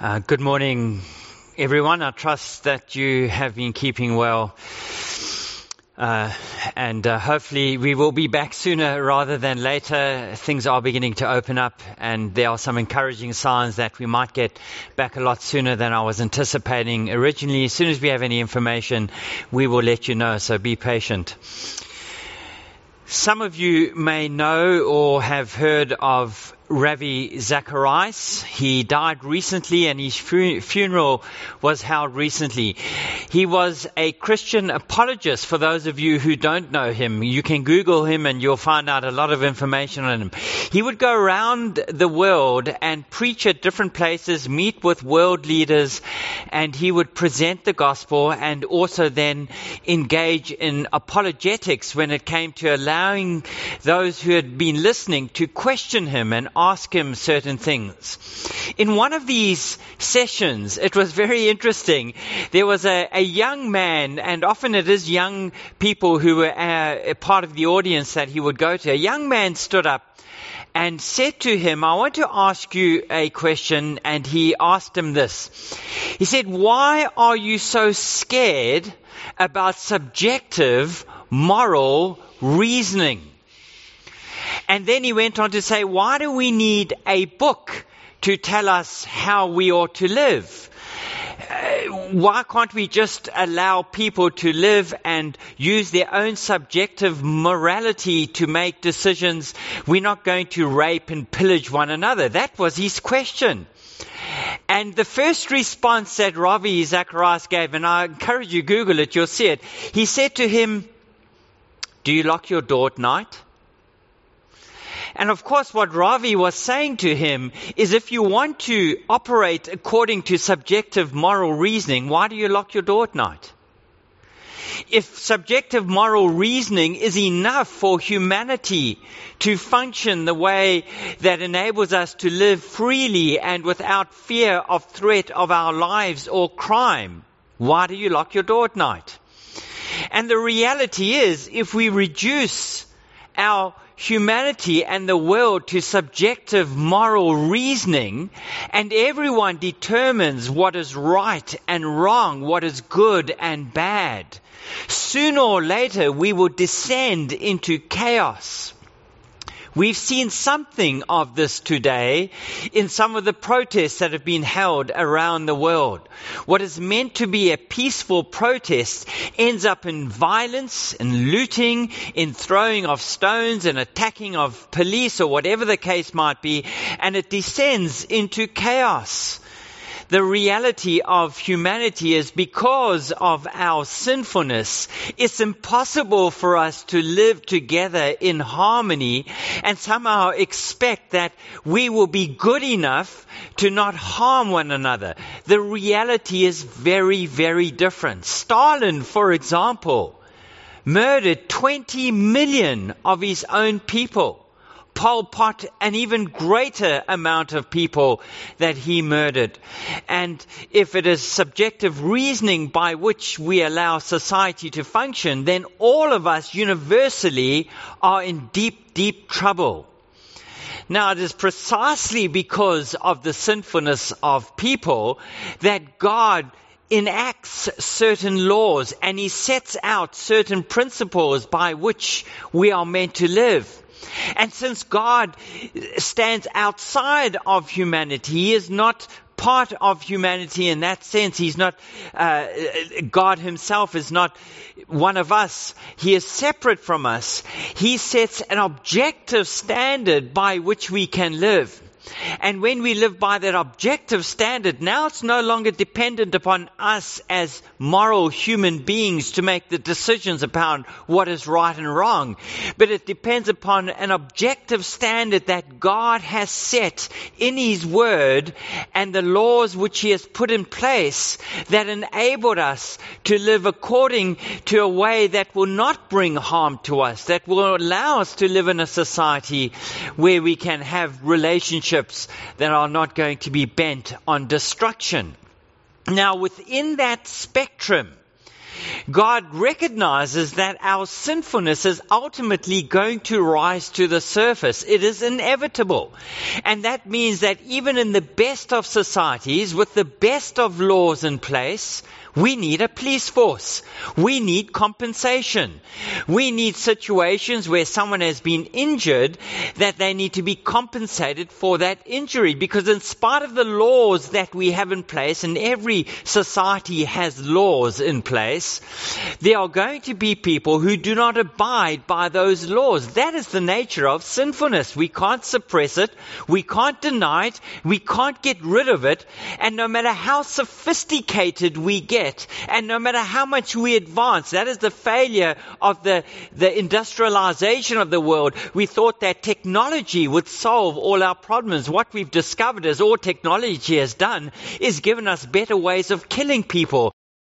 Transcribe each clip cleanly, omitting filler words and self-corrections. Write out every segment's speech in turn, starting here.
Good morning, everyone. I trust that you have been keeping well. And hopefully we will be back sooner rather than later. Things are beginning to open up, and there are some encouraging signs that we might get back a lot sooner than I was anticipating originally. As soon as we have any information, we will let you know, so be patient. Some of you may know or have heard of Ravi Zacharias. He died recently, and his funeral was held recently. He was a Christian apologist. For those of you who don't know him, you can Google him and you'll find out a lot of information on him. He would go around the world and preach at different places, meet with world leaders, and he would present the gospel and also then engage in apologetics when it came to allowing those who had been listening to question him and ask him certain things. In one of these sessions, it was very interesting. There was a young man, and often it is young people who were a part of the audience that he would go to. A young man stood up and said to him, "I want to ask you a question." And he asked him this. He said, "Why are you so scared about subjective moral reasoning?" And then he went on to say, "Why do we need a book to tell us how we ought to live? Why can't we just allow people to live and use their own subjective morality to make decisions? We're not going to rape and pillage one another." That was his question. And the first response that Ravi Zacharias gave, and I encourage you, Google it, you'll see it. He said to him, "Do you lock your door at night?" And of course, what Ravi was saying to him is, if you want to operate according to subjective moral reasoning, why do you lock your door at night? If subjective moral reasoning is enough for humanity to function the way that enables us to live freely and without fear of threat of our lives or crime, why do you lock your door at night? And the reality is, if we reduce our humanity and the world to subjective moral reasoning, and everyone determines what is right and wrong, what is good and bad, sooner or later we will descend into chaos. We've seen something of this today in some of the protests that have been held around the world. What is meant to be a peaceful protest ends up in violence, in looting, in throwing of stones and attacking of police or whatever the case might be, and it descends into chaos. The reality of humanity is, because of our sinfulness, it's impossible for us to live together in harmony and somehow expect that we will be good enough to not harm one another. The reality is very, very different. Stalin, for example, murdered 20 million of his own people. Pol Pot, an even greater amount of people that he murdered. And if it is subjective reasoning by which we allow society to function, then all of us universally are in deep, deep trouble. Now, it is precisely because of the sinfulness of people that God enacts certain laws, and He sets out certain principles by which we are meant to live. And since God stands outside of humanity, He is not part of humanity in that sense. He's not, God Himself is not one of us. He is separate from us. He sets an objective standard by which we can live. And when we live by that objective standard, now it's no longer dependent upon us as moral human beings to make the decisions about what is right and wrong. But it depends upon an objective standard that God has set in His Word and the laws which He has put in place that enabled us to live according to a way that will not bring harm to us, that will allow us to live in a society where we can have relationships that are not going to be bent on destruction. Now, within that spectrum, God recognizes that our sinfulness is ultimately going to rise to the surface. It is inevitable. And that means that even in the best of societies, with the best of laws in place, we need a police force. We need compensation. We need situations where someone has been injured, that they need to be compensated for that injury. Because in spite of the laws that we have in place, and every society has laws in place, there are going to be people who do not abide by those laws. That is the nature of sinfulness. We can't suppress it. We can't deny it. We can't get rid of it. And no matter how sophisticated we get, and no matter how much we advance, that is the failure of the industrialization of the world. We thought that technology would solve all our problems. What we've discovered is all technology has done is given us better ways of killing people.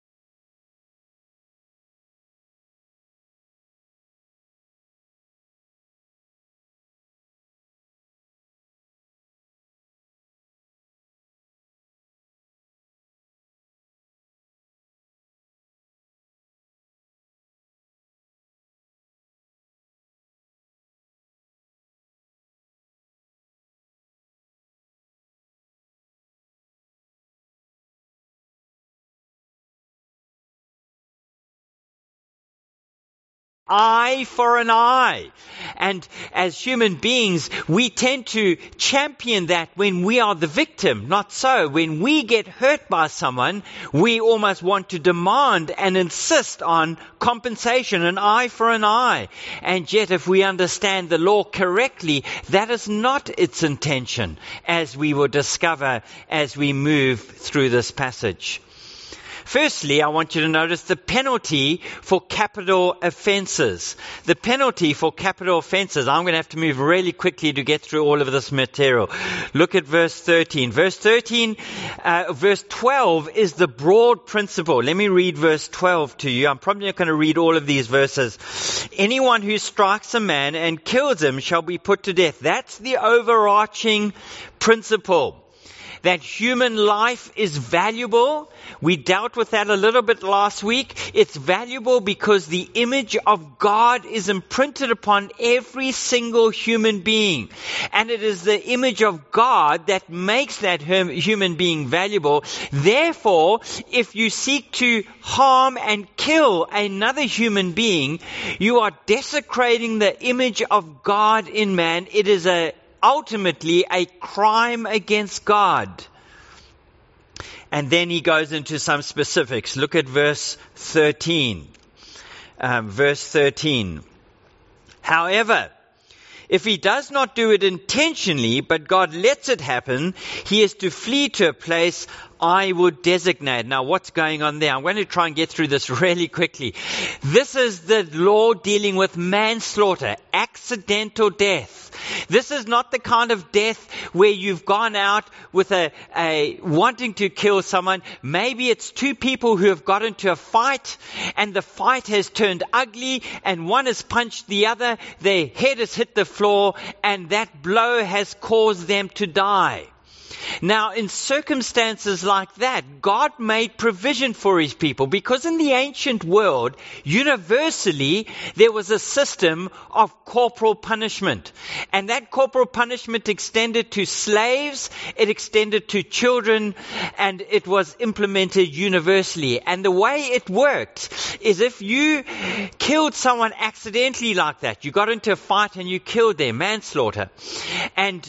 Eye for an eye. And as human beings, we tend to champion that when we are the victim. Not so. When we get hurt by someone, we almost want to demand and insist on compensation, an eye for an eye. And yet, if we understand the law correctly, that is not its intention, as we will discover as we move through this passage. Firstly, I want you to notice the penalty for capital offenses. The penalty for capital offenses. I'm going to have to move really quickly to get through all of this material. Look at verse 13. Verse 12 is the broad principle. Let me read verse 12 to you. I'm probably not going to read all of these verses. Anyone who strikes a man and kills him shall be put to death. That's the overarching principle. That human life is valuable. We dealt with that a little bit last week. It's valuable because the image of God is imprinted upon every single human being. And it is the image of God that makes that human being valuable. Therefore, if you seek to harm and kill another human being, you are desecrating the image of God in man. It is ultimately a crime against God. And then he goes into some specifics. Look at verse 13. Verse 13. However, if he does not do it intentionally, but God lets it happen, he is to flee to a place I would designate. Now, what's going on there? I'm going to try and get through this really quickly. This is the law dealing with manslaughter, accidental death. This is not the kind of death where you've gone out with a wanting to kill someone. Maybe it's two people who have got into a fight and the fight has turned ugly and one has punched the other. Their head has hit the floor and that blow has caused them to die. Now, in circumstances like that, God made provision for his people because in the ancient world, universally, there was a system of corporal punishment. And that corporal punishment extended to slaves, it extended to children, and it was implemented universally. And the way it worked is if you killed someone accidentally like that, you got into a fight and you killed them, manslaughter, and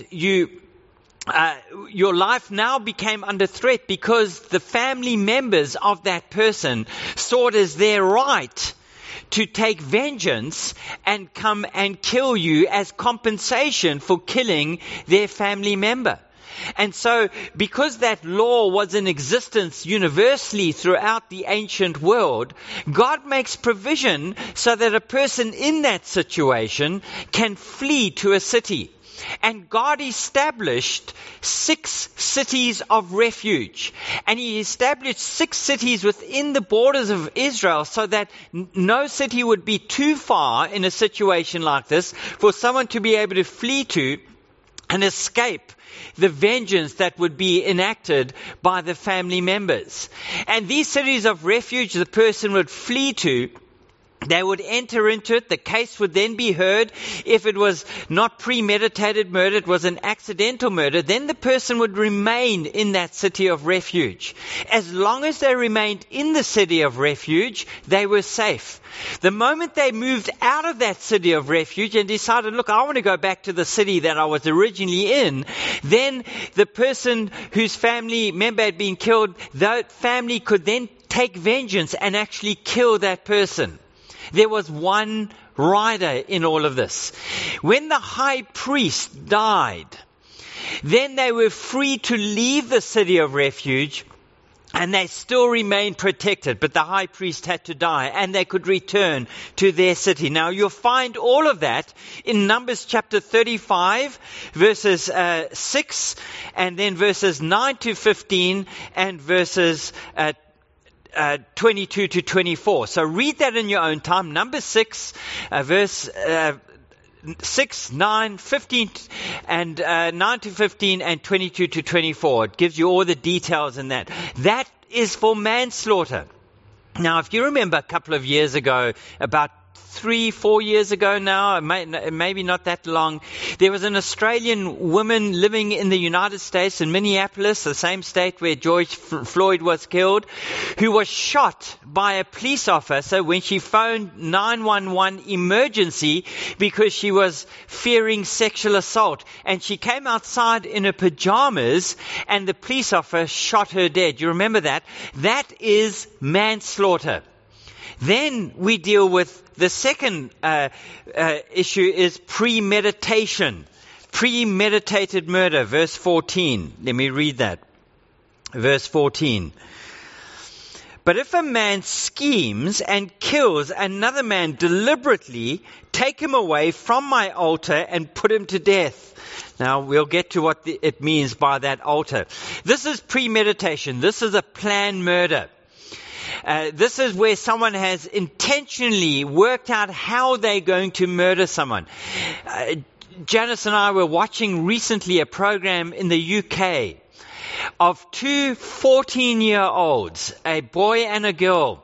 your life now became under threat because the family members of that person saw it as their right to take vengeance and come and kill you as compensation for killing their family member. And so, because that law was in existence universally throughout the ancient world, God makes provision so that a person in that situation can flee to a city. And God established 6 cities of refuge. And he established 6 cities within the borders of Israel so that no city would be too far in a situation like this for someone to be able to flee to and escape the vengeance that would be enacted by the family members. And these cities of refuge the person would flee to, they would enter into it. The case would then be heard. If it was not premeditated murder, it was an accidental murder, then the person would remain in that city of refuge. As long as they remained in the city of refuge, they were safe. The moment they moved out of that city of refuge and decided, look, I want to go back to the city that I was originally in, then the person whose family member had been killed, that family could then take vengeance and actually kill that person. There was one rider in all of this. When the high priest died, then they were free to leave the city of refuge, and they still remained protected. But the high priest had to die, and they could return to their city. Now you'll find all of that in Numbers chapter 35, verses 6, and then verses 9 to 15, and verses 22 to 24. So read that in your own time. Number 6, verse 6, 9, 15, and 9 to 15, and 22 to 24. It gives you all the details in that. That is for manslaughter. Now, if you remember a couple of years ago, about 3-4 years ago now, maybe not that long, there was an Australian woman living in the United States in Minneapolis, the same state where George Floyd was killed, who was shot by a police officer when she phoned 911 emergency because she was fearing sexual assault. And she came outside in her pajamas and the police officer shot her dead. You remember that? That is manslaughter. Then we deal with the second issue is premeditation. Premeditated murder, verse 14. Let me read that. Verse 14. But if a man schemes and kills another man deliberately, take him away from my altar and put him to death. Now, we'll get to what it means by that altar. This is premeditation. This is a planned murder. This is where someone has intentionally worked out how they're going to murder someone. Janice and I were watching recently a program in the UK of two 14-year-olds, a boy and a girl.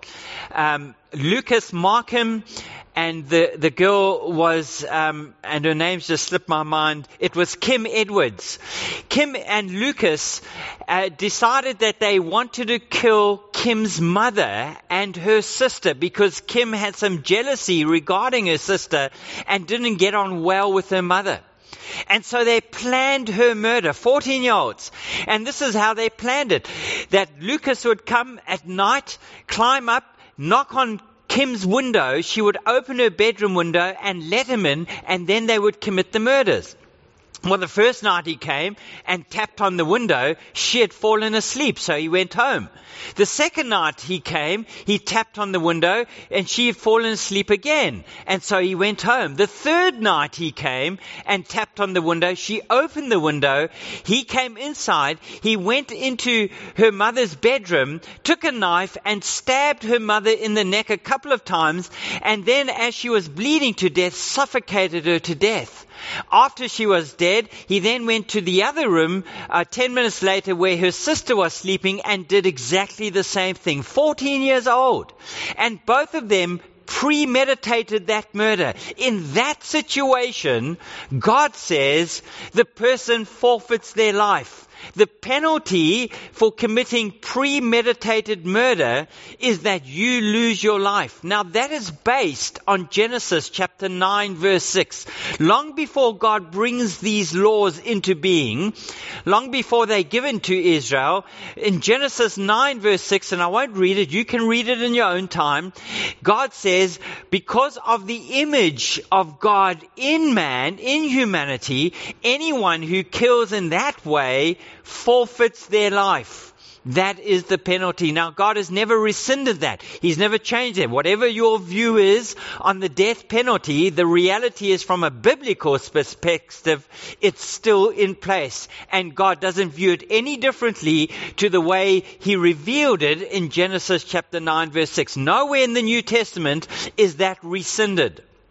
Lucas Markham, and the girl was, and her name's just slipped my mind, it was Kim Edwards. Kim and Lucas decided that they wanted to kill Kim's mother and her sister because Kim had some jealousy regarding her sister and didn't get on well with her mother. And so they planned her murder, 14-year-olds. And this is how they planned it. That Lucas would come at night, climb up, knock on Kim's window, she would open her bedroom window and let him in, and then they would commit the murders. Well, the first night he came and tapped on the window, she had fallen asleep, so he went home. The second night he came, he tapped on the window, and she had fallen asleep again, and so he went home. The third night he came and tapped on the window, she opened the window, he came inside, he went into her mother's bedroom, took a knife and stabbed her mother in the neck a couple of times, and then as she was bleeding to death, suffocated her to death. After she was dead, he then went to the other room 10 minutes later where her sister was sleeping and did exactly the same thing. 14 years old. And both of them premeditated that murder. In that situation, God says the person forfeits their life. The penalty for committing premeditated murder is that you lose your life. Now that is based on Genesis chapter 9 verse 6. Long before God brings these laws into being, long before they're given to Israel, in Genesis 9 verse 6, and I won't read it, you can read it in your own time, God says, because of the image of God in man, in humanity, anyone who kills in that way forfeits their life. That is the penalty. Now, God has never rescinded that. He's never changed it. Whatever your view is on the death penalty, the reality is from a biblical perspective, it's still in place. And God doesn't view it any differently to the way He revealed it in Genesis chapter 9 verse 6. Nowhere in the New Testament is that rescinded.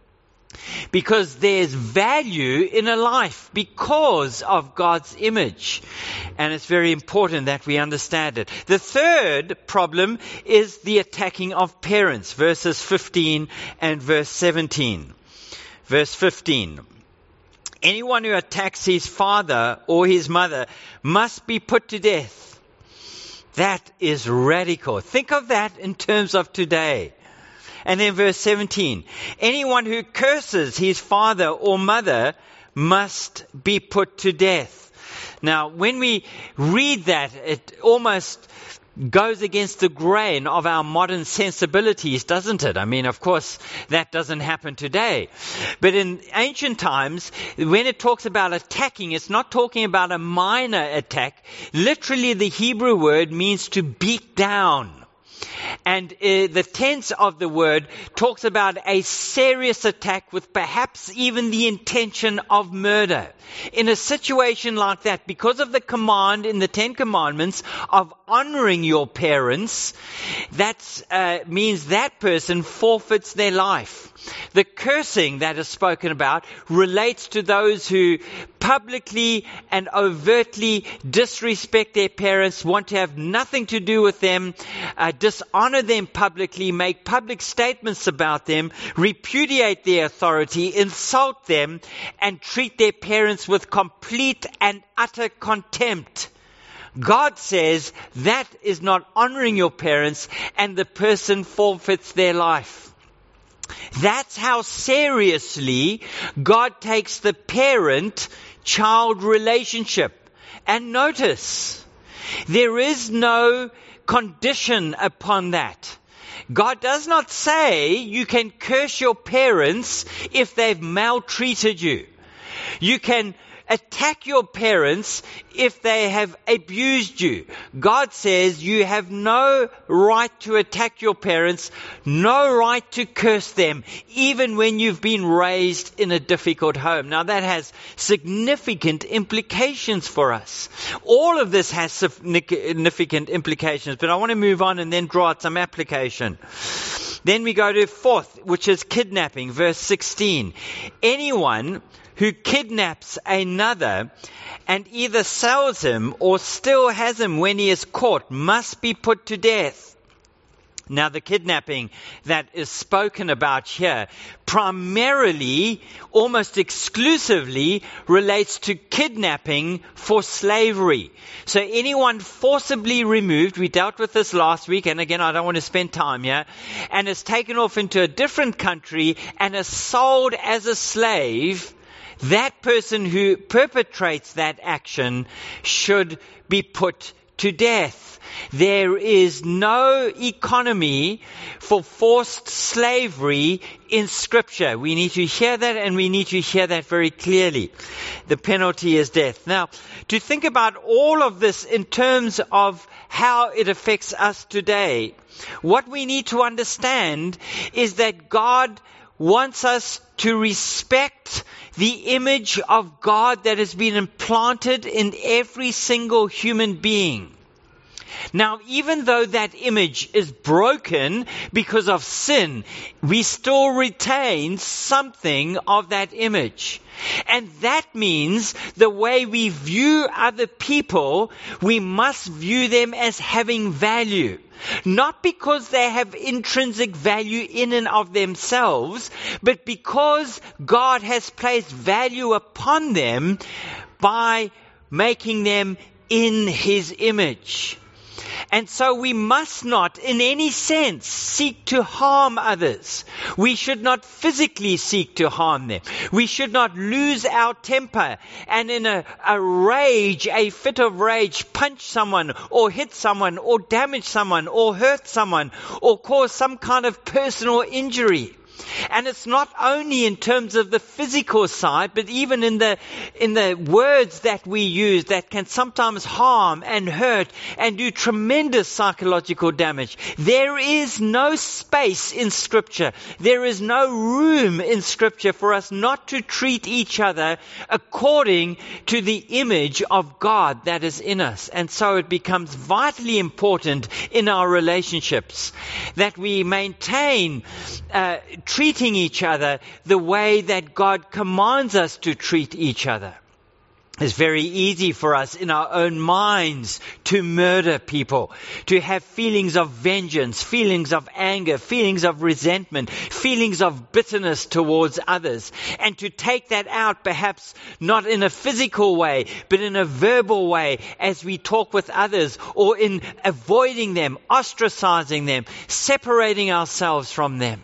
Because there's value in a life because of God's image. And it's very important that we understand it. The third problem is the attacking of parents, verses 15 and verse 17. Verse 15. Anyone who attacks his father or his mother must be put to death. That is radical. Think of that in terms of today. And then verse 17. Anyone who curses his father or mother must be put to death. Now, when we read that, it almost goes against the grain of our modern sensibilities, doesn't it? I mean, of course, that doesn't happen today. But in ancient times, when it talks about attacking, it's not talking about a minor attack. Literally, the Hebrew word means to beat down. And the tense of the word talks about a serious attack with perhaps even the intention of murder. In a situation like that, because of the command in the Ten Commandments of honoring your parents, that means that person forfeits their life. The cursing that is spoken about relates to those who publicly and overtly disrespect their parents, want to have nothing to do with them, dishonor them publicly, make public statements about them, repudiate their authority, insult them, and treat their parents with complete and utter contempt. God says that is not honoring your parents, and the person forfeits their life. That's how seriously God takes the parent-child relationship. And notice, there is no condition upon that. God does not say you can curse your parents if they've maltreated you. You can attack your parents if they have abused you. God says you have no right to attack your parents, no right to curse them, even when you've been raised in a difficult home. Now that has significant implications for us. All of this has significant implications, but I want to move on and then draw out some application. Then we go to fourth, which is kidnapping, verse 16. Anyone who kidnaps another and either sells him or still has him when he is caught must be put to death. Now the kidnapping that is spoken about here primarily, almost exclusively, relates to kidnapping for slavery. So anyone forcibly removed, we dealt with this last week, and again I don't want to spend time here, and is taken off into a different country and is sold as a slave, that person who perpetrates that action should be put to death. There is no economy for forced slavery in Scripture. We need to hear that, and we need to hear that very clearly. The penalty is death. Now, to think about all of this in terms of how it affects us today, what we need to understand is that God wants us to respect the image of God that has been implanted in every single human being. Now, even though that image is broken because of sin, we still retain something of that image. And that means the way we view other people, we must view them as having value. Not because they have intrinsic value in and of themselves, but because God has placed value upon them by making them in His image. And so we must not, in any sense, seek to harm others. We should not physically seek to harm them. We should not lose our temper and in a rage, a fit of rage, punch someone or hit someone or damage someone or hurt someone or cause some kind of personal injury. And it's not only in terms of the physical side, but even in the words that we use that can sometimes harm and hurt and do tremendous psychological damage. There is no space in Scripture. There is no room in Scripture for us not to treat each other according to the image of God that is in us. And so it becomes vitally important in our relationships that we maintain treating each other the way that God commands us to treat each other. It's very easy for us in our own minds to murder people, to have feelings of vengeance, feelings of anger, feelings of resentment, feelings of bitterness towards others, and to take that out perhaps not in a physical way, but in a verbal way as we talk with others, or in avoiding them, ostracizing them, separating ourselves from them.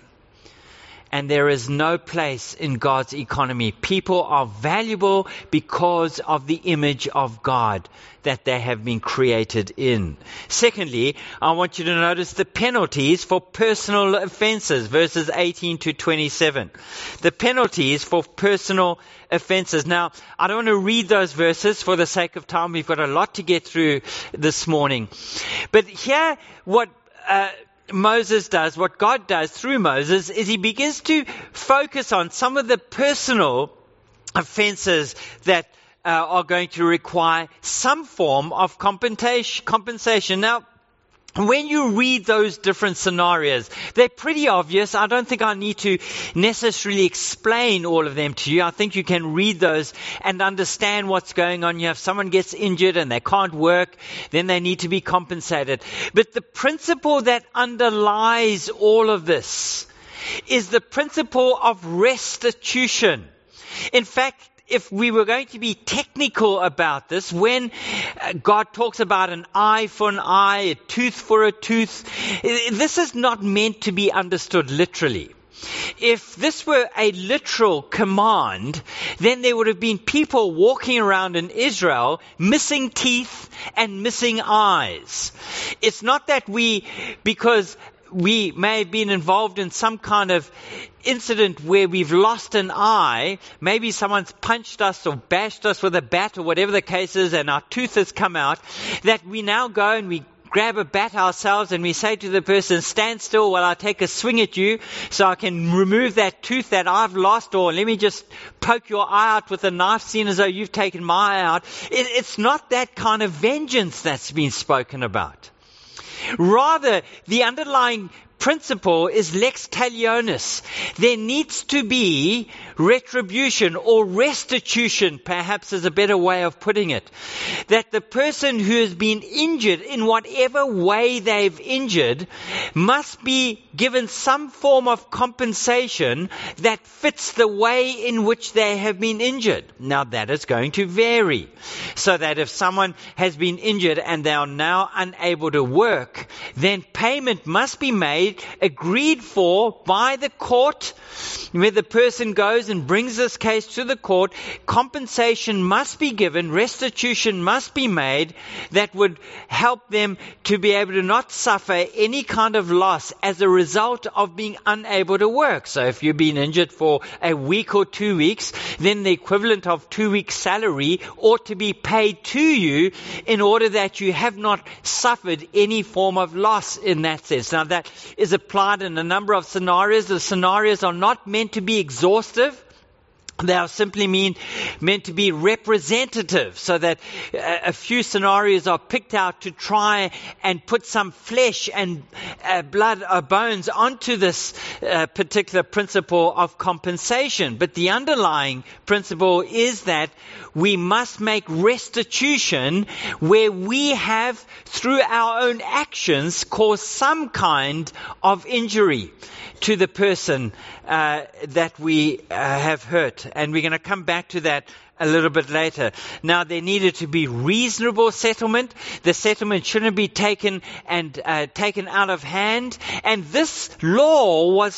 And there is no place in God's economy. People are valuable because of the image of God that they have been created in. Secondly, I want you to notice the penalties for personal offenses, verses 18 to 27. The penalties for personal offenses. Now, I don't want to read those verses for the sake of time. We've got a lot to get through this morning. But here, what Moses does, what God does through Moses, is he begins to focus on some of the personal offenses that are going to require some form of compensation. Now, when you read those different scenarios, they're pretty obvious. I don't think I need to necessarily explain all of them to you. I think you can read those and understand what's going on. You have someone gets injured and they can't work, then they need to be compensated. But the principle that underlies all of this is the principle of restitution. In fact, if we were going to be technical about this, when God talks about an eye for an eye, a tooth for a tooth, this is not meant to be understood literally. If this were a literal command, then there would have been people walking around in Israel missing teeth and missing eyes. It's not that because we may have been involved in some kind of incident where we've lost an eye, maybe someone's punched us or bashed us with a bat or whatever the case is, and our tooth has come out, that we now go and we grab a bat ourselves and we say to the person, stand still while I take a swing at you so I can remove that tooth that I've lost, or let me just poke your eye out with a knife, seeing as though you've taken my eye out. It's not that kind of vengeance that's been spoken about. Rather, the underlying principle is lex talionis. There needs to be retribution or restitution, perhaps is a better way of putting it. That the person who has been injured in whatever way they've injured must be given some form of compensation that fits the way in which they have been injured. Now that is going to vary. So that if someone has been injured and they are now unable to work, then payment must be made, agreed for by the court, where the person goes and brings this case to the court. Compensation must be given, restitution must be made that would help them to be able to not suffer any kind of loss as a result of being unable to work. So if you've been injured for a week or 2 weeks, then the equivalent of 2 weeks' salary ought to be paid to you in order that you have not suffered any form of loss in that sense. Now that is applied in a number of scenarios. The scenarios are not meant to be exhaustive. They are simply meant to be representative, so that a few scenarios are picked out to try and put some flesh and blood or bones onto this particular principle of compensation. But the underlying principle is that we must make restitution where we have, through our own actions, caused some kind of injury to the person that we have hurt. And we're going to come back to that a little bit later. Now, there needed to be reasonable settlement. The settlement shouldn't be taken out of hand. And this law was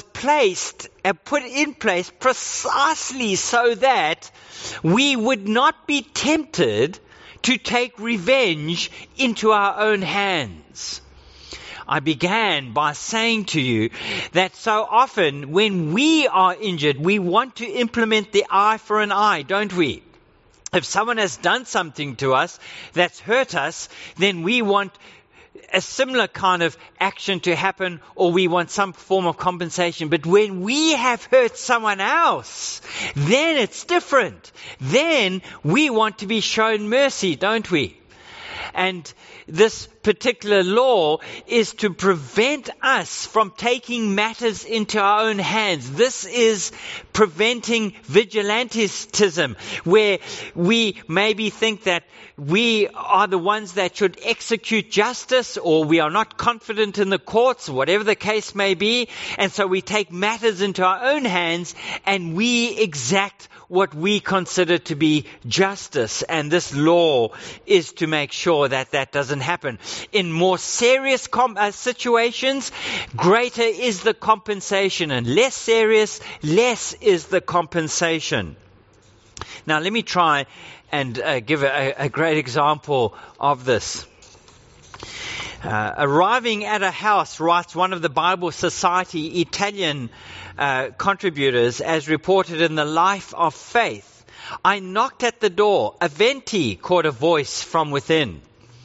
put in place precisely so that we would not be tempted to take revenge into our own hands. I began by saying to you that so often when we are injured, we want to implement the eye for an eye, don't we? If someone has done something to us that's hurt us, then we want a similar kind of action to happen, or we want some form of compensation. But when we have hurt someone else, then it's different. Then we want to be shown mercy, don't we? And this particular law is to prevent us from taking matters into our own hands. This is preventing vigilantism, where we maybe think that we are the ones that should execute justice, or we are not confident in the courts, whatever the case may be. And so we take matters into our own hands and we exact what we consider to be justice. And this law is to make sure that that doesn't happen. In more serious situations, greater is the compensation, and less serious, less is the compensation. Now let me try and give a great example of this. Arriving at a house, writes one of the Bible Society Italian contributors, as reported in the Life of Faith, I knocked at the door. "Aventi," called a voice from within.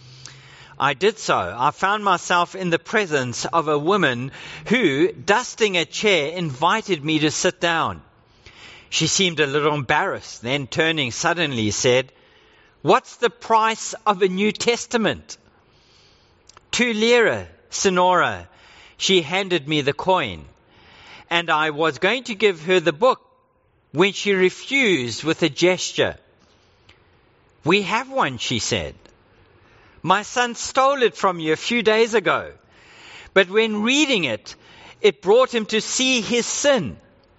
I did so. I found myself in the presence of a woman who, dusting a chair, invited me to sit down. She seemed a little embarrassed, then turning suddenly said, "What's the price of a New Testament?" 2 lire, Signora. She handed me the coin, and I was going to give her the book when she refused with a gesture. "We have one," she said. "My son stole it from you a few days ago, but when reading it, it brought him to see his sin.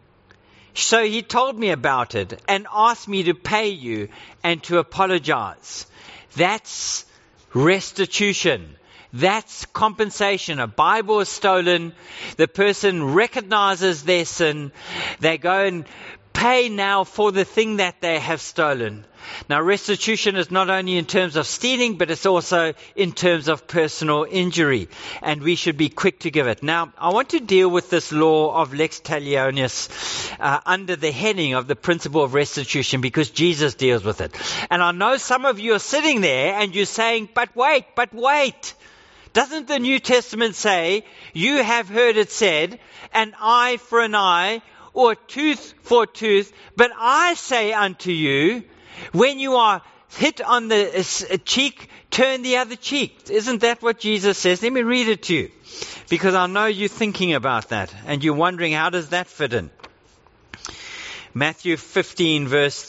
So he told me about it and asked me to pay you and to apologize." That's restitution. That's compensation. A Bible is stolen. The person recognizes their sin. They go and pay now for the thing that they have stolen. Now, restitution is not only in terms of stealing, but it's also in terms of personal injury. And we should be quick to give it. Now, I want to deal with this law of lex talionis under the heading of the principle of restitution, because Jesus deals with it. And I know some of you are sitting there and you're saying, but wait. Doesn't the New Testament say, you have heard it said, an eye for an eye, or a tooth for a tooth? But I say unto you, when you are hit on the cheek, turn the other cheek. Isn't that what Jesus says? Let me read it to you, because I know you're thinking about that and you're wondering, how does that fit in? Matthew 15,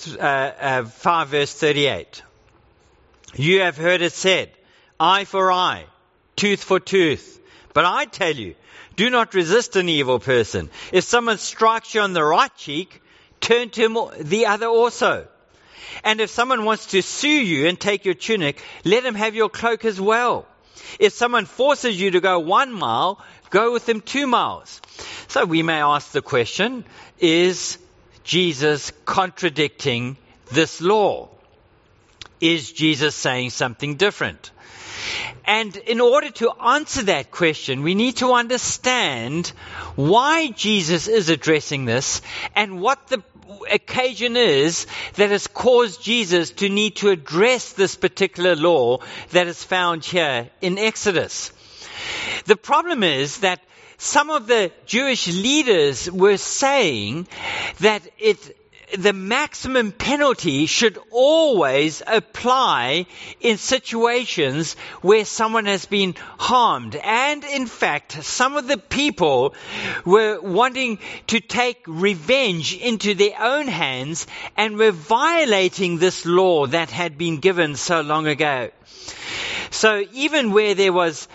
5, verse 38. You have heard it said, eye for eye, tooth for tooth. But I tell you, do not resist an evil person. If someone strikes you on the right cheek, turn to him the other also. And if someone wants to sue you and take your tunic, let him have your cloak as well. If someone forces you to go 1 mile, go with him 2 miles. So we may ask the question, is Jesus contradicting this law? Is Jesus saying something different? And in order to answer that question, we need to understand why Jesus is addressing this and what the occasion is that has caused Jesus to need to address this particular law that is found here in Exodus. The problem is that some of the Jewish leaders were saying that the maximum penalty should always apply in situations where someone has been harmed. And in fact, some of the people were wanting to take revenge into their own hands and were violating this law that had been given so long ago. So even where there was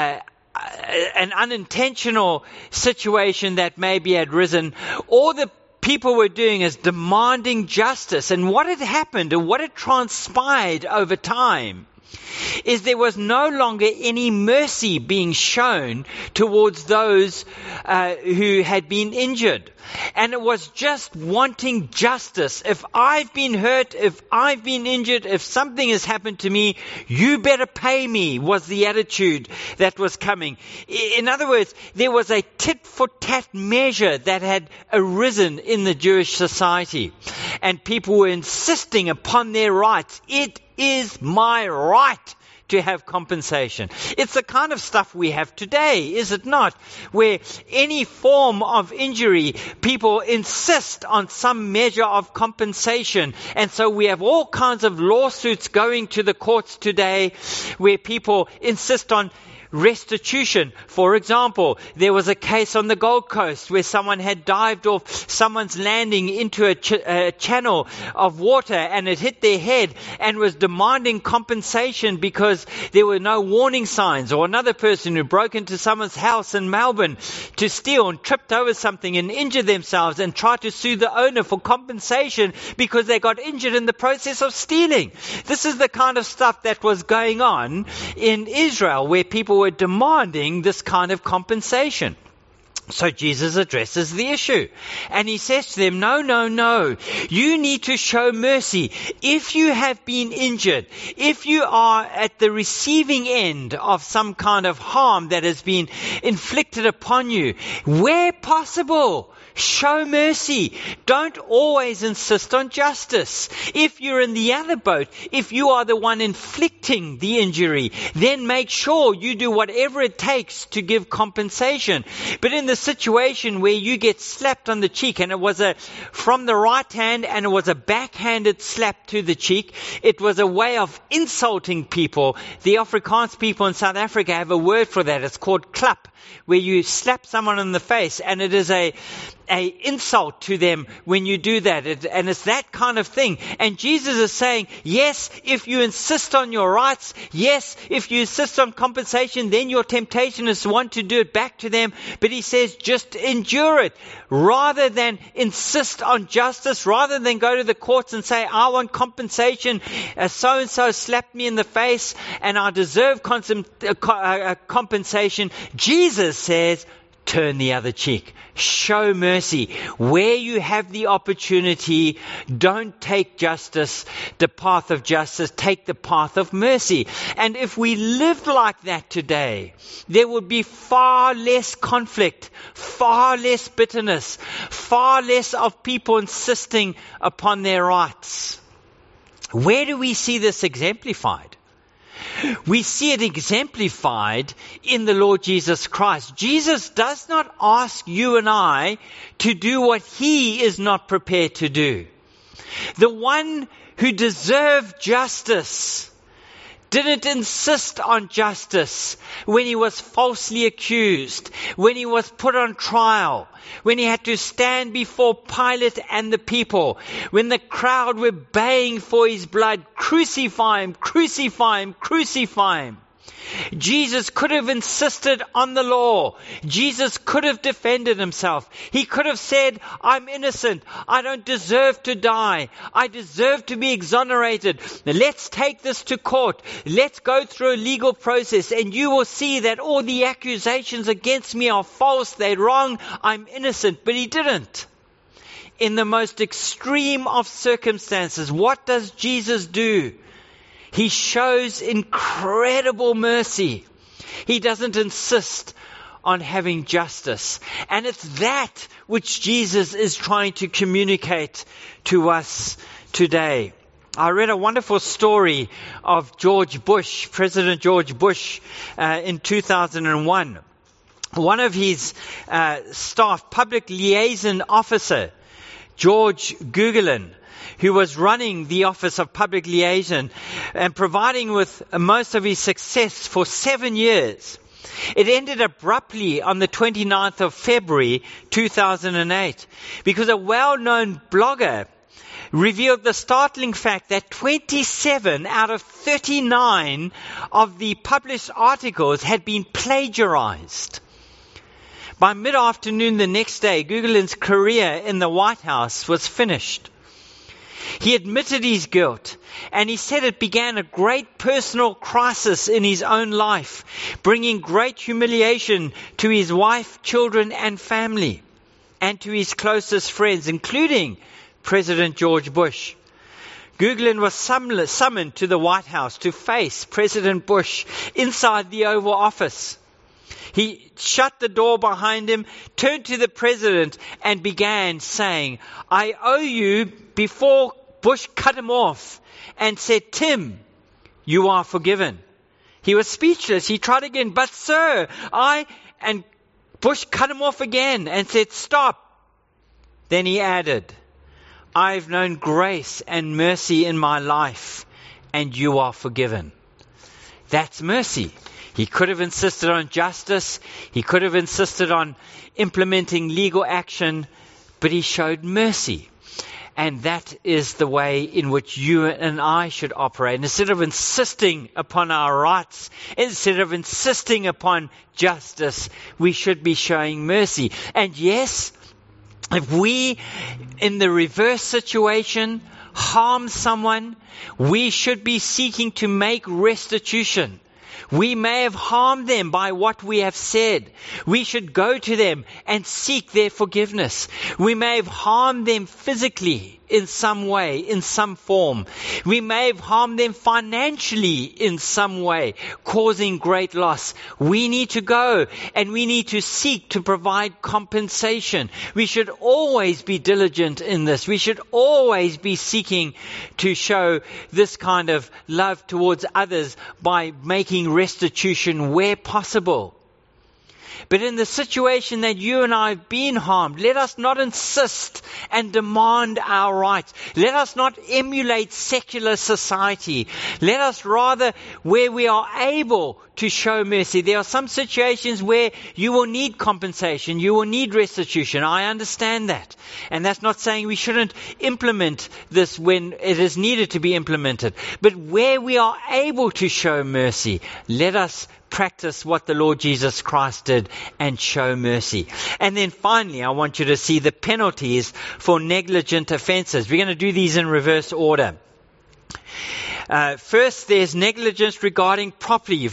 an unintentional situation that maybe had risen, all the people were doing is demanding justice. And what had happened and what had transpired over time is there was no longer any mercy being shown towards those who had been injured. And it was just wanting justice. If I've been hurt, if I've been injured, if something has happened to me, you better pay me, was the attitude that was coming. In other words, there was a tit-for-tat measure that had arisen in the Jewish society. And people were insisting upon their rights. It is my right to have compensation. It's the kind of stuff we have today, is it not? Where any form of injury, people insist on some measure of compensation. And so we have all kinds of lawsuits going to the courts today where people insist on restitution. For example, there was a case on the Gold Coast where someone had dived off someone's landing into a channel of water and it hit their head and was demanding compensation because there were no warning signs. Or another person who broke into someone's house in Melbourne to steal and tripped over something and injured themselves and tried to sue the owner for compensation because they got injured in the process of stealing. This is the kind of stuff that was going on in Israel where people were demanding this kind of compensation. So Jesus addresses the issue and he says to them, no. You need to show mercy. If you have been injured, if you are at the receiving end of some kind of harm that has been inflicted upon you, where possible, show mercy. Don't always insist on justice. If you're in the other boat, if you are the one inflicting the injury, then make sure you do whatever it takes to give compensation. But in the situation where you get slapped on the cheek, and it was from the right hand and it was a backhanded slap to the cheek, it was a way of insulting people. The Afrikaans people in South Africa have a word for that. It's called klap, where you slap someone in the face, and it is a insult to them when you do that. And it's that kind of thing. And Jesus is saying, yes, if you insist on your rights, yes, if you insist on compensation, then your temptation is to want to do it back to them. But he says, just endure it. Rather than insist on justice, rather than go to the courts and say, I want compensation, so-and-so slapped me in the face and I deserve compensation. Jesus says, turn the other cheek. Show mercy. Where you have the opportunity, don't take justice, the path of justice, take the path of mercy. And if we lived like that today, there would be far less conflict, far less bitterness, far less of people insisting upon their rights. Where do we see this exemplified? We see it exemplified in the Lord Jesus Christ. Jesus does not ask you and I to do what he is not prepared to do. The one who deserved justice didn't insist on justice when he was falsely accused, when he was put on trial, when he had to stand before Pilate and the people, when the crowd were baying for his blood, crucify him, crucify him, crucify him. Jesus could have insisted on the law. Jesus could have defended himself. He could have said, I'm innocent. I don't deserve to die. I deserve to be exonerated. Let's take this to court. Let's go through a legal process and you will see that all the accusations against me are false. They're wrong. I'm innocent. But he didn't. In the most extreme of circumstances, what does Jesus do? He shows incredible mercy. He doesn't insist on having justice. And it's that which Jesus is trying to communicate to us today. I read a wonderful story of George Bush, President George Bush, in 2001. One of his staff, public liaison officer, George Gugelin, who was running the office of public liaison and providing with most of his success for 7 years. It ended abruptly on the 29th of February 2008 because a well-known blogger revealed the startling fact that 27 out of 39 of the published articles had been plagiarized. By mid-afternoon the next day, Gugelin's career in the White House was finished. He admitted his guilt, and he said it began a great personal crisis in his own life, bringing great humiliation to his wife, children, and family, and to his closest friends, including President George Bush. Gugelin was summoned to the White House to face President Bush inside the Oval Office. He shut the door behind him, turned to the president and began saying, I owe you, before Bush cut him off and said, Tim, you are forgiven. He was speechless. He tried again, but sir, and Bush cut him off again and said, stop. Then he added, I've known grace and mercy in my life, and you are forgiven. That's mercy. He could have insisted on justice. He could have insisted on implementing legal action, but he showed mercy. And that is the way in which you and I should operate. And instead of insisting upon our rights, instead of insisting upon justice, we should be showing mercy. And yes, if we, in the reverse situation, harm someone, we should be seeking to make restitution. We may have harmed them by what we have said. We should go to them and seek their forgiveness. We may have harmed them physically in some way, in some form. We may have harmed them financially in some way, causing great loss. We need to go and we need to seek to provide compensation. We should always be diligent in this. We should always be seeking to show this kind of love towards others by making restitution where possible. But in the situation that you and I have been harmed, let us not insist and demand our rights. Let us not emulate secular society. Let us rather, where we are able to show mercy. There are some situations where you will need compensation. You will need restitution. I understand that. And that's not saying we shouldn't implement this when it is needed to be implemented. But where we are able to show mercy, let us practice what the Lord Jesus Christ did and show mercy. And then finally, I want you to see the penalties for negligent offenses. We're going to do these in reverse order. First, there's negligence regarding property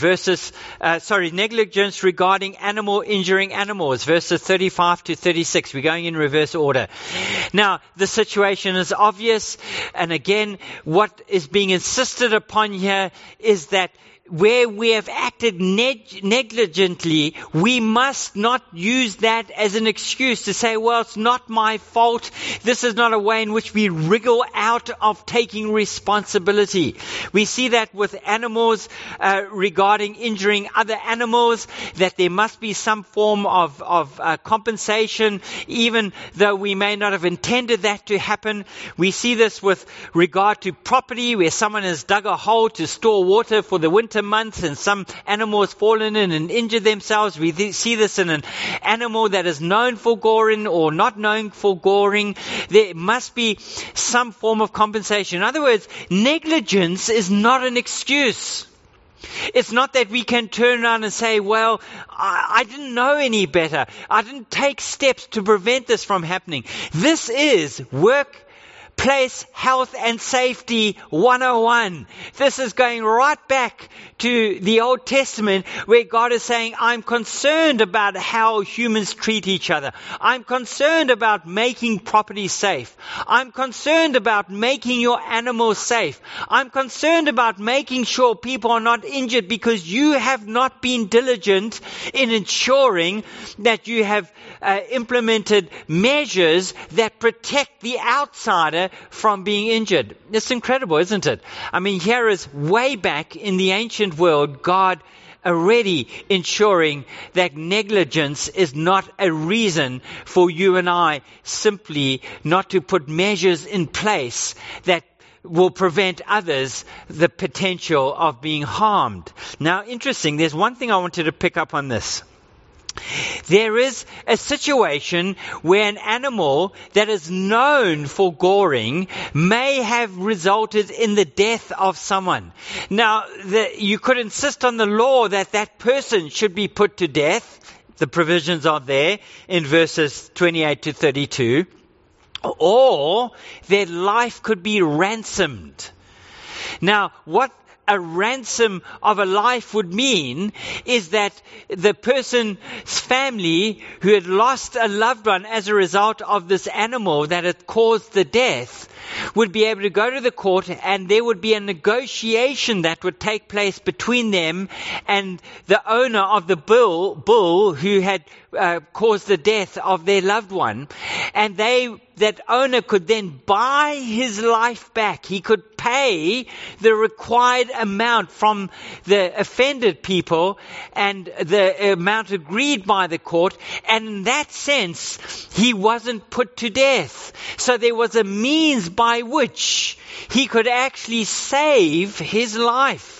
negligence regarding injuring animals, verses 35 to 36. We're going in reverse order. Now, the situation is obvious. And again, what is being insisted upon here is that where we have acted negligently, we must not use that as an excuse to say, well, it's not my fault. This is not a way in which we wriggle out of taking responsibility. We see that with animals regarding injuring other animals, that there must be some form of compensation, even though we may not have intended that to happen. We see this with regard to property, where someone has dug a hole to store water for the winter months and some animal has fallen in and injured themselves. We see this in an animal that is known for goring or not known for goring. There must be some form of compensation. In other words, negligence is not an excuse. It's not that we can turn around and say, well, I didn't know any better. I didn't take steps to prevent this from happening. This is Workplace Health and Safety 101. This is going right back to the Old Testament, where God is saying, I'm concerned about how humans treat each other. I'm concerned about making property safe. I'm concerned about making your animals safe. I'm concerned about making sure people are not injured because you have not been diligent in ensuring that you have implemented measures that protect the outsider from being injured. It's incredible, isn't it? I mean, here is way back in the ancient world, God already ensuring that negligence is not a reason for you and I simply not to put measures in place that will prevent others the potential of being harmed. Now, interesting, there's one thing I wanted to pick up on this. There is a situation where an animal that is known for goring may have resulted in the death of someone. Now, you could insist on the law that that person should be put to death. The provisions are there in verses 28 to 32. Or their life could be ransomed. Now, what a ransom of a life would mean is that the person's family who had lost a loved one as a result of this animal that had caused the death would be able to go to the court, and there would be a negotiation that would take place between them and the owner of the bull who had caused the death of their loved one, and that owner could then buy his life back. He could pay the required amount from the offended people and the amount agreed by the court, and in that sense he wasn't put to death. So there was a means by which he could actually save his life.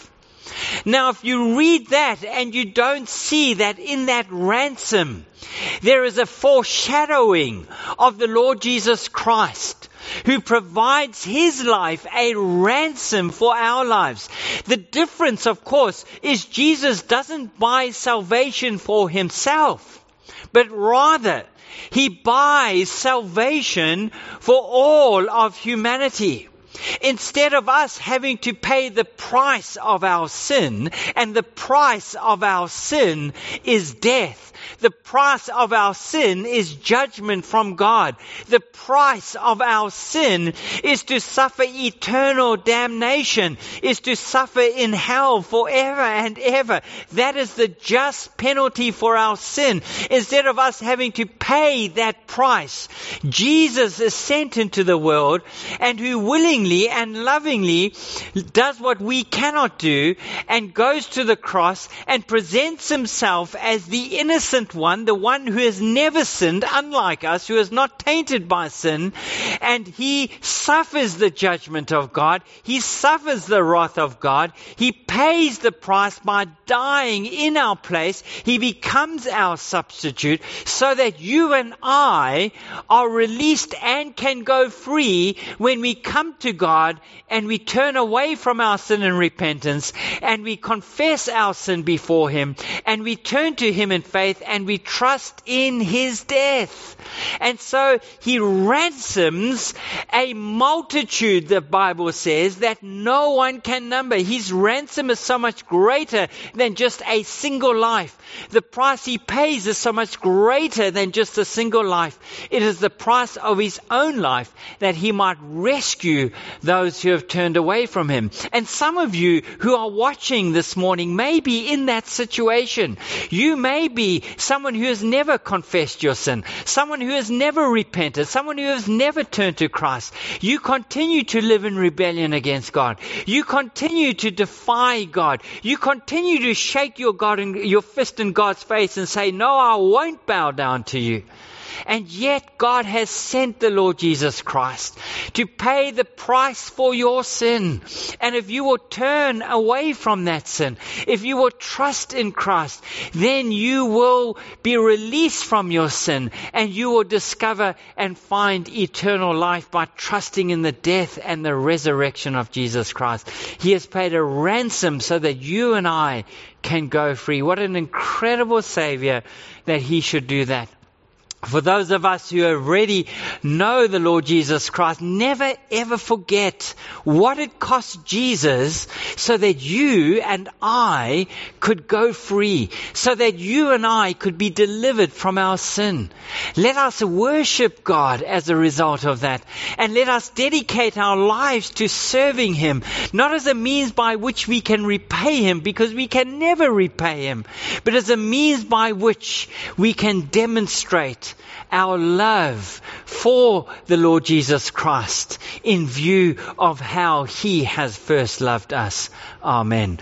Now, if you read that and you don't see that in that ransom, there is a foreshadowing of the Lord Jesus Christ, who provides his life a ransom for our lives. The difference, of course, is Jesus doesn't buy salvation for himself, but rather he buys salvation for all of humanity. Instead of us having to pay the price of our sin, and the price of our sin is death. The price of our sin is judgment from God. The price of our sin is to suffer eternal damnation, is to suffer in hell forever and ever. That is the just penalty for our sin. Instead of us having to pay that price, Jesus is sent into the world, and who willingly and lovingly does what we cannot do, and goes to the cross and presents himself as the innocent one, the one who has never sinned, unlike us, who is not tainted by sin, and he suffers the judgment of God. He suffers the wrath of God. He pays the price by dying in our place. He becomes our substitute, so that you and I are released and can go free when we come to God and we turn away from our sin and repentance, and we confess our sin before him, and we turn to him in faith, and we trust in his death. And so he ransoms a multitude, the Bible says, that no one can number. His ransom is so much greater than just a single life. The price he pays is so much greater than just a single life. It is the price of his own life, that he might rescue those who have turned away from him. And some of you who are watching this morning may be in that situation. You may be someone who has never confessed your sin, someone who has never repented, someone who has never turned to Christ. You continue to live in rebellion against God. You continue to defy God. You continue to shake your fist in God's face and say, "No, I won't bow down to you." And yet God has sent the Lord Jesus Christ to pay the price for your sin. And if you will turn away from that sin, if you will trust in Christ, then you will be released from your sin, and you will discover and find eternal life by trusting in the death and the resurrection of Jesus Christ. He has paid a ransom so that you and I can go free. What an incredible Savior that he should do that. For those of us who already know the Lord Jesus Christ, never ever forget what it cost Jesus so that you and I could go free, so that you and I could be delivered from our sin. Let us worship God as a result of that, and let us dedicate our lives to serving him, not as a means by which we can repay him, because we can never repay him, but as a means by which we can demonstrate our love for the Lord Jesus Christ in view of how he has first loved us. Amen.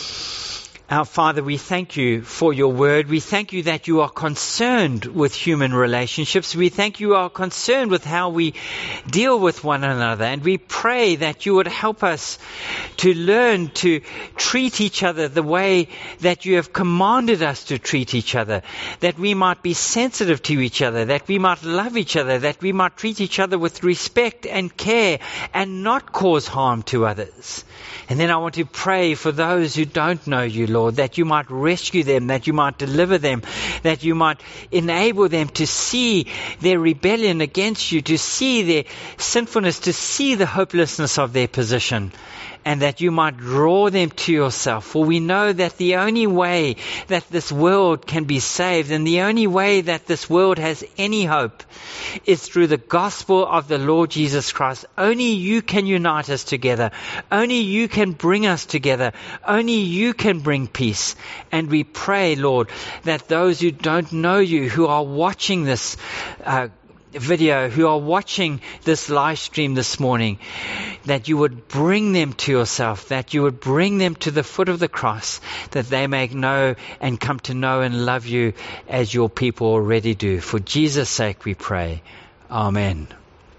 Our Father, we thank you for your word. We thank you that you are concerned with human relationships. We thank you are concerned with how we deal with one another. And we pray that you would help us to learn to treat each other the way that you have commanded us to treat each other, that we might be sensitive to each other, that we might love each other, that we might treat each other with respect and care and not cause harm to others. And then I want to pray for those who don't know you, Lord, that you might rescue them, that you might deliver them, that you might enable them to see their rebellion against you, to see their sinfulness, to see the hopelessness of their position, and that you might draw them to yourself. For we know that the only way that this world can be saved, and the only way that this world has any hope, is through the gospel of the Lord Jesus Christ. Only you can unite us together. Only you can bring us together. Only you can bring peace. And we pray, Lord, that those who don't know you, who are watching this video, who are watching this live stream this morning, that you would bring them to yourself, that you would bring them to the foot of the cross, that they may know and come to know and love you as your people already do. For Jesus' sake we pray. Amen.